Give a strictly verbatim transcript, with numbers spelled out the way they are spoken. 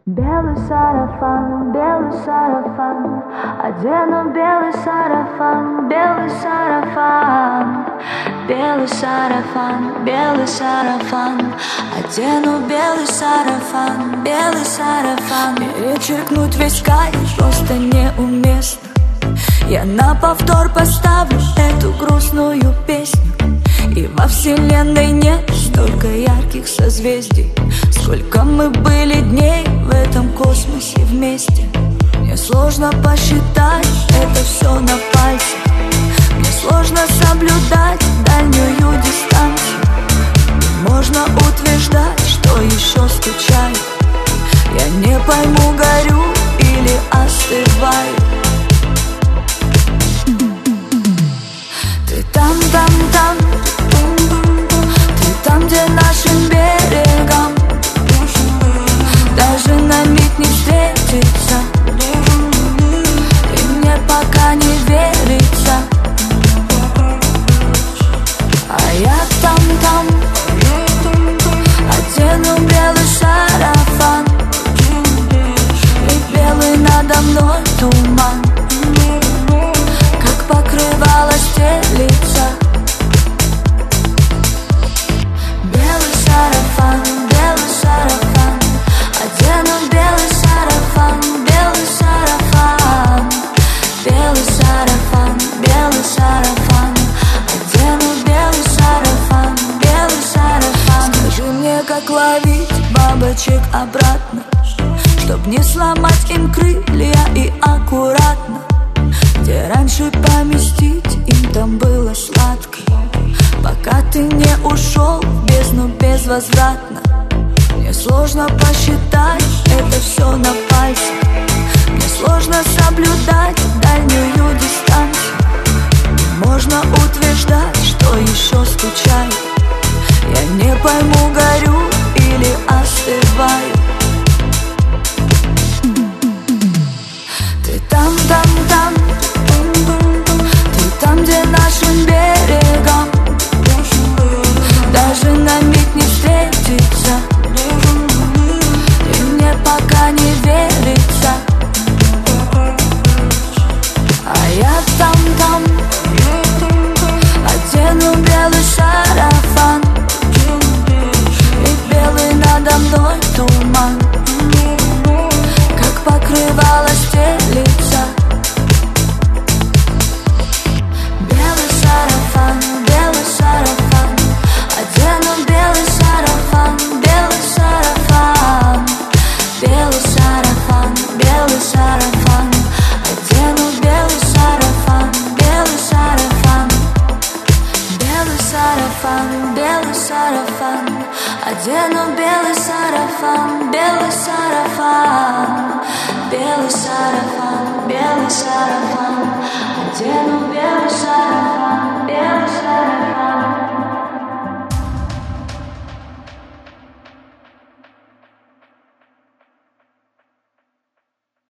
Белый сарафан, белый сарафан, одену белый сарафан, белый сарафан, белый сарафан, белый сарафан, одену белый сарафан, белый сарафан. Перечеркнуть весь кайф просто неуместно. Я на повтор поставлю эту грустную песню. И во вселенной нет столько ярких созвездий, сколько мы были дней в этом космосе вместе. Мне сложно посчитать это все на пальцах. Мне сложно соблюдать дальнюю дистанцию. Можно утверждать, что еще скучаю. Я не пойму, горю или остываю. Ты там, там, там, ты там, где нашим берегам даже на миг не встретиться. И мне пока не верится. А я там, там, одену белый сарафан, и белый надо мной туман, как покрывало стелится. Белый сарафан, белый сарафан, одену белый сарафан, белый сарафан, белый сарафан, белый сарафан, одену белый сарафан, белый сарафан. Скажи мне, как ловить бабочек обратно, чтоб не сломать им крылья, и аккуратно, где раньше поместить им там было сладко, пока ты не ушел в бездну безвозвратно. Мне сложно посчитать это все на пальцах. Мне сложно соблюдать дальнюю дистанцию. Можно утверждать, что еще скучаю. Я не пойму, горю или остываю. Ты там, там, там, ты там, где нашим берегам даже на миг не встретиться. И мне пока не верится. А я там, там, одену белый сарафан, и белый надо мной туман, как покрывало стелится. Белый сарафан, белый сарафан, одену белый сарафан, белый сарафан, белый сарафан, белый сарафан, одену белый сарафан, белый сарафан, белый сарафан, белый сарафан, одену белый сарафан, белый сарафан, белый сарафан, белый сарафан.